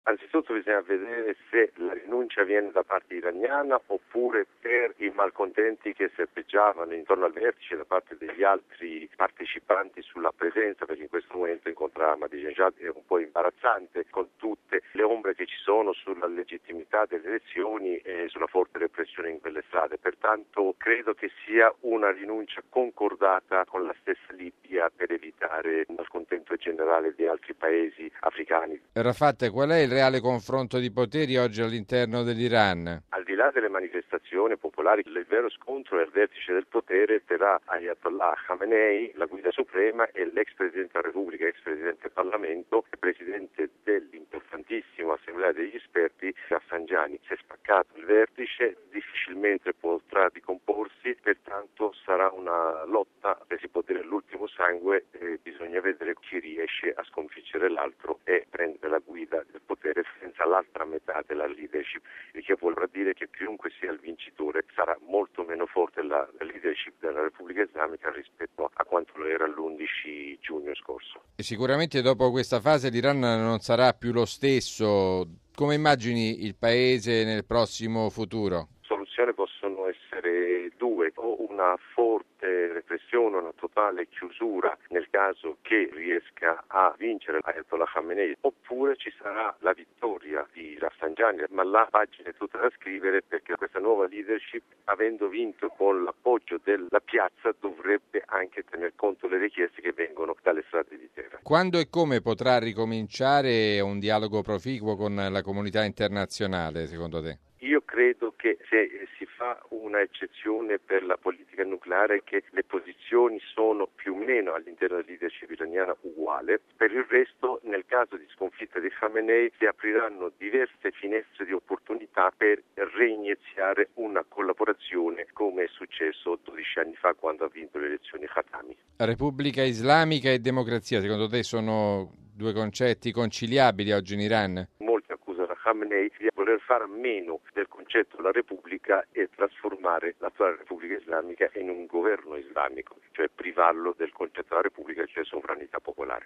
Anzitutto bisogna vedere se la rinuncia viene da parte iraniana oppure per i malcontenti che serpeggiavano intorno al vertice da parte degli altri partecipanti sulla presenza, perché in questo momento incontrare Ahmadinejad è un po' imbarazzante con tutte le ombre che ci sono sulla legittimità delle elezioni e sulla forte repressione in quelle strade. Pertanto credo che sia una rinuncia concordata con la stessa Libia per evitare il malcontento generale di altri paesi africani. Rafat, qual è il reale confronto di poteri oggi all'interno dell'Iran? Al di là delle manifestazioni popolari, il vero scontro al vertice del potere tra Ayatollah Khamenei, la guida suprema, e l'ex Presidente della Repubblica, ex Presidente del Parlamento e Presidente dell'importantissima Assemblea degli esperti, Rafsanjani. Si è spaccato il vertice, difficilmente potrà ricomporsi, pertanto sarà una lotta, se si può dire l'ultimo sangue, bisogna vedere chi riesce a sconfiggere l'altro e prendere la guida del potere senza l'altra metà della leadership, il che vorrà dire che chiunque sia il vincitore sarà molto meno forte la leadership della Repubblica Islamica rispetto a quanto lo era l'11 giugno scorso. E sicuramente dopo questa fase l'Iran non sarà più lo stesso. Come immagini il paese nel prossimo futuro? Soluzioni possono essere due: o una forte repressione, una totale chiusura nel caso che riesca a vincere Ayatollah Khamenei, oppure ci sarà la vittoria di Rafsanjani, ma la pagina è tutta da scrivere, perché questa nuova leadership, avendo vinto con l'appoggio della piazza, dovrebbe anche tener conto delle richieste che vengono dalle strade di terra. Quando e come potrà ricominciare un dialogo proficuo con la comunità internazionale, secondo te? Io credo che se si fa una eccezione per la politica nucleare, che le posizioni sono più o meno all'interno della leadership iraniana uguale, per il resto nel caso di sconfitta di Khamenei si apriranno diverse finestre di opportunità per reiniziare una collaborazione come è successo 12 anni fa quando ha vinto le elezioni Khatami. Repubblica Islamica e democrazia, secondo te sono due concetti conciliabili oggi in Iran? Molti accusano Khamenei di voler fare a meno del concetto della Repubblica e trasformare l'attuale Repubblica Islamica in un governo islamico, cioè privarlo del concetto della Repubblica, cioè sovranità popolare.